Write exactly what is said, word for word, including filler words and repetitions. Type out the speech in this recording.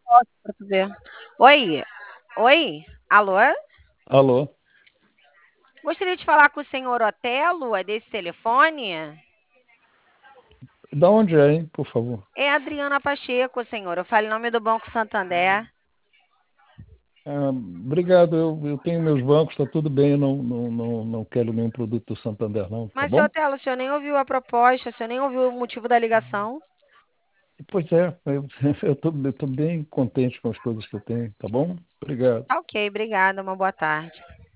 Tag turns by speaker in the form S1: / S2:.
S1: pra tu ver. Oi, oi, alô?
S2: Alô?
S1: Gostaria de falar com o senhor Otelo, é desse telefone?
S2: Da onde é, hein, por favor?
S1: É Adriana Pacheco, senhor. Eu falo em nome do Banco Santander.
S2: Ah, obrigado, eu, eu tenho meus bancos, está tudo bem, eu não, não, não, não quero nenhum produto do Santander, não, tá
S1: Mas, senhor
S2: bom?
S1: Otelo, o senhor nem ouviu a proposta, o senhor nem ouviu o motivo da ligação.
S2: Pois é, eu estou bem contente com as coisas que eu tenho, tá bom? Obrigado.
S1: Tá ok, obrigada, uma boa tarde.